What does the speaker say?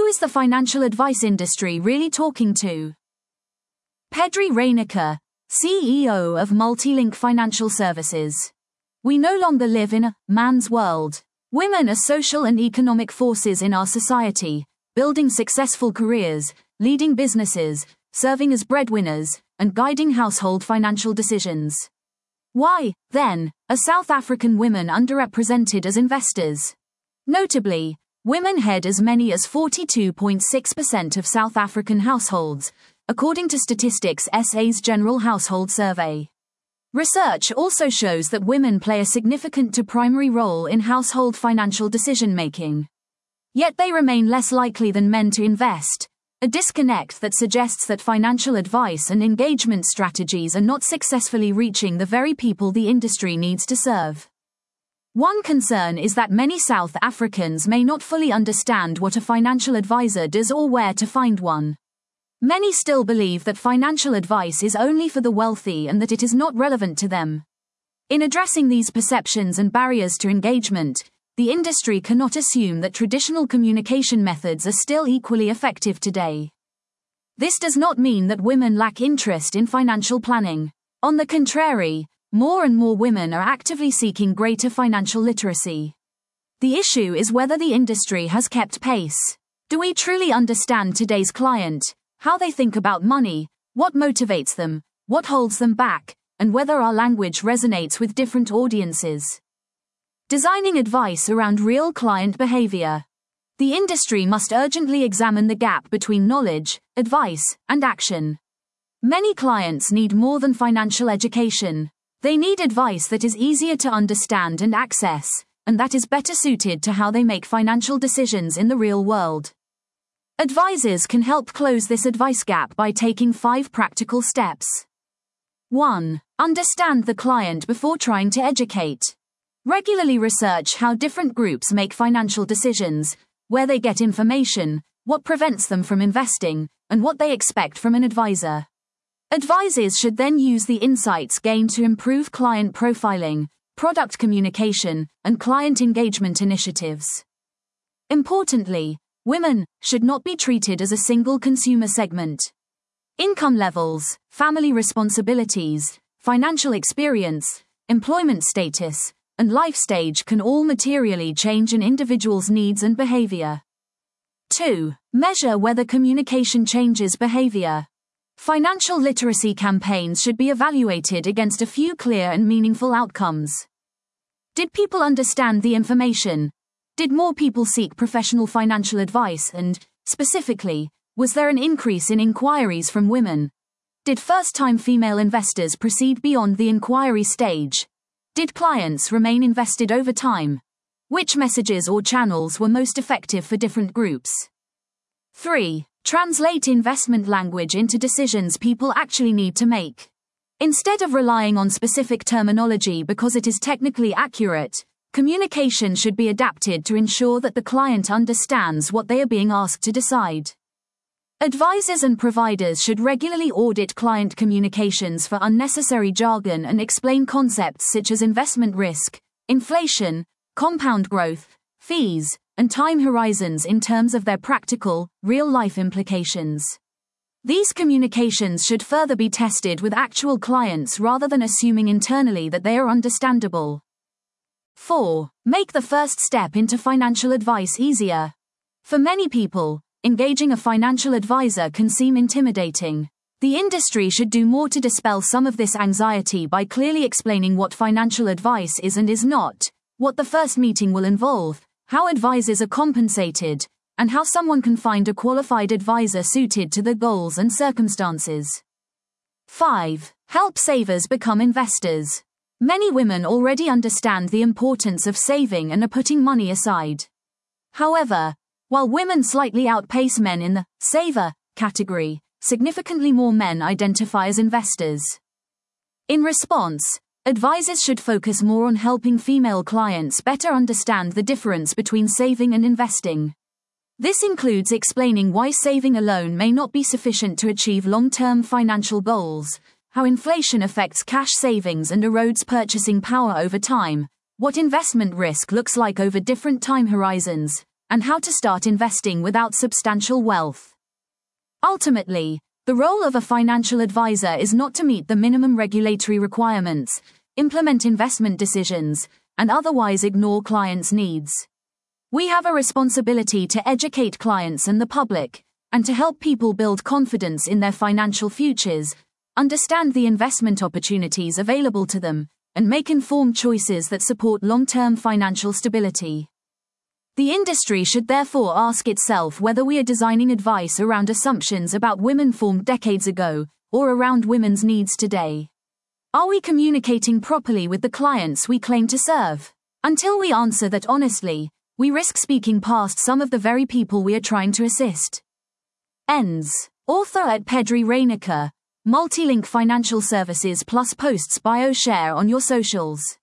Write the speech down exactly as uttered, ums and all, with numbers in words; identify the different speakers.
Speaker 1: is the financial advice industry really talking to? Pedri Reyniker, C E O of Multilink Financial Services. We no longer live in a man's world. Women are social and economic forces in our society, building successful careers, leading businesses, serving as breadwinners, and guiding household financial decisions. Why, then, are South African women underrepresented as investors? Notably, women head as many as forty-two point six percent of South African households, according to Statistics S A's General Household Survey. Research also shows that women play a significant to primary role in household financial decision-making. Yet they remain less likely than men to invest, a disconnect that suggests that financial advice and engagement strategies are not successfully reaching the very people the industry needs to serve. One concern is that many South Africans may not fully understand what a financial advisor does or where to find one. Many still believe that financial advice is only for the wealthy and that it is not relevant to them. In addressing these perceptions and barriers to engagement, the industry cannot assume that traditional communication methods are still equally effective today. This does not mean that women lack interest in financial planning. On the contrary, more and more women are actively seeking greater financial literacy. The issue is whether the industry has kept pace. Do we truly understand today's client, how they think about money, what motivates them, what holds them back, and whether our language resonates with different audiences? Designing advice around real client behavior. The industry must urgently examine the gap between knowledge, advice, and action. Many clients need more than financial education. They need advice that is easier to understand and access, and that is better suited to how they make financial decisions in the real world. Advisors can help close this advice gap by taking five practical steps. one. Understand the client before trying to educate. Regularly research how different groups make financial decisions, where they get information, what prevents them from investing, and what they expect from an advisor. Advisors should then use the insights gained to improve client profiling, product communication, and client engagement initiatives. Importantly, women should not be treated as a single consumer segment. Income levels, family responsibilities, financial experience, employment status, and life stage can all materially change an individual's needs and behavior. two. Measure whether communication changes behavior. Financial literacy campaigns should be evaluated against a few clear and meaningful outcomes. Did people understand the information? Did more people seek professional financial advice and, specifically, was there an increase in inquiries from women? Did first-time female investors proceed beyond the inquiry stage? Did clients remain invested over time? Which messages or channels were most effective for different groups? three. Translate investment language into decisions people actually need to make. Instead of relying on specific terminology because it is technically accurate, communication should be adapted to ensure that the client understands what they are being asked to decide. Advisors and providers should regularly audit client communications for unnecessary jargon and explain concepts such as investment risk, inflation, compound growth, fees, and time horizons in terms of their practical, real-life implications. These communications should further be tested with actual clients rather than assuming internally that they are understandable. four. Make the first step into financial advice easier. For many people, engaging a financial advisor can seem intimidating. The industry should do more to dispel some of this anxiety by clearly explaining what financial advice is and is not, what the first meeting will involve, how advisors are compensated, and how someone can find a qualified advisor suited to their goals and circumstances. five. Help savers become investors. Many women already understand the importance of saving and are putting money aside. However, while women slightly outpace men in the saver category, significantly more men identify as investors. In response, advisors should focus more on helping female clients better understand the difference between saving and investing. This includes explaining why saving alone may not be sufficient to achieve long-term financial goals, how inflation affects cash savings and erodes purchasing power over time, what investment risk looks like over different time horizons, and how to start investing without substantial wealth. Ultimately, the role of a financial advisor is not to meet the minimum regulatory requirements, implement investment decisions, and otherwise ignore clients' needs. We have a responsibility to educate clients and the public, and to help people build confidence in their financial futures, understand the investment opportunities available to them, and make informed choices that support long-term financial stability. The industry should therefore ask itself whether we are designing advice around assumptions about women formed decades ago, or around women's needs today. Are we communicating properly with the clients we claim to serve? Until we answer that honestly, we risk speaking past some of the very people we are trying to assist. Ends. Author at Pedri Reynaker, Multilink Financial Services plus posts bio share on your socials.